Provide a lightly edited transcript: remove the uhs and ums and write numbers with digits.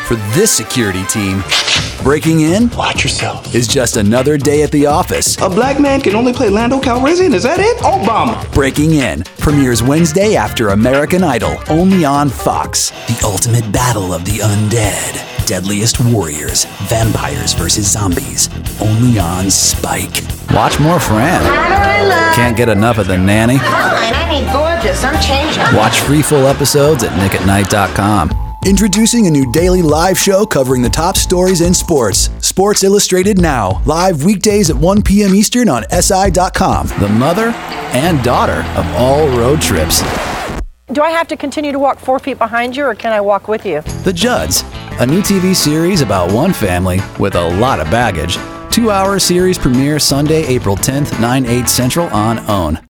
For this security team, breaking in Watch yourself. is just another day at the office. A black man can only play Lando Calrissian? Is that it? Obama. Breaking In premieres Wednesday after American Idol, only on Fox. The ultimate battle of the undead. Deadliest warriors, vampires versus zombies, only on Spike. Watch more Fran. Can't get enough of The Nanny? Fine, I need gorgeous. I'm changed. Watch free full episodes at nickatnight.com. Introducing a new daily live show covering the top stories in sports. Sports Illustrated Now, live weekdays at 1 p.m. Eastern on SI.com. The mother and daughter of all road trips. Do I have to continue to walk 4 feet behind you, or can I walk with you? The Judds, a new TV series about one family with a lot of baggage. 2-hour series premiere Sunday, April 10th, 9/8 Central on OWN.